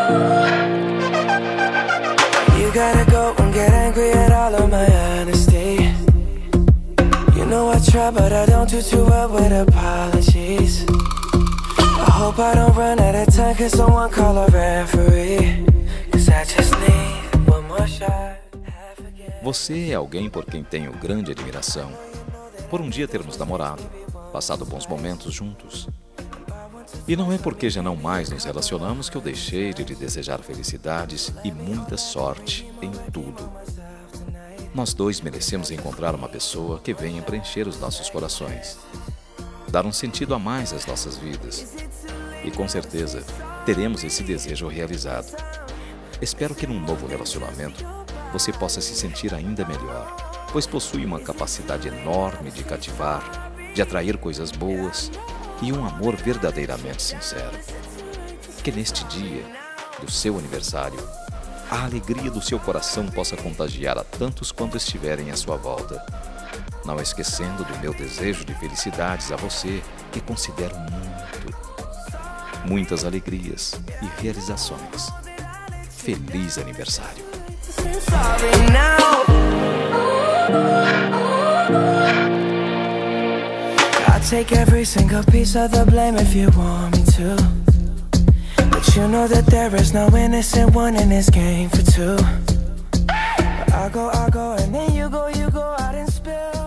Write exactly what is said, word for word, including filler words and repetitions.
You gotta go and get angry at all of my honesty. You know I try, but I don't do too well with apologies. I hope I don't run out of time, cause someone call a referee. Cause I just need one more shot. Você é alguém por quem tenho grande admiração. Por um dia termos namorado, passado bons momentos juntos. E não é porque já não mais nos relacionamos que eu deixei de lhe desejar felicidades e muita sorte em tudo. Nós dois merecemos encontrar uma pessoa que venha preencher os nossos corações, dar um sentido a mais às nossas vidas. E com certeza teremos esse desejo realizado. Espero que num novo relacionamento você possa se sentir ainda melhor, pois possui uma capacidade enorme de cativar, de atrair coisas boas e um amor verdadeiramente sincero. Que neste dia do seu aniversário, a alegria do seu coração possa contagiar a tantos quanto estiverem à sua volta. Não esquecendo do meu desejo de felicidades a você, que considero muito. Muitas alegrias e realizações. Feliz aniversário! I'll take every single piece of the blame if you want me to. But you know that there is no innocent one in this game for two. But I go, I go, and then you go, you go out and spill.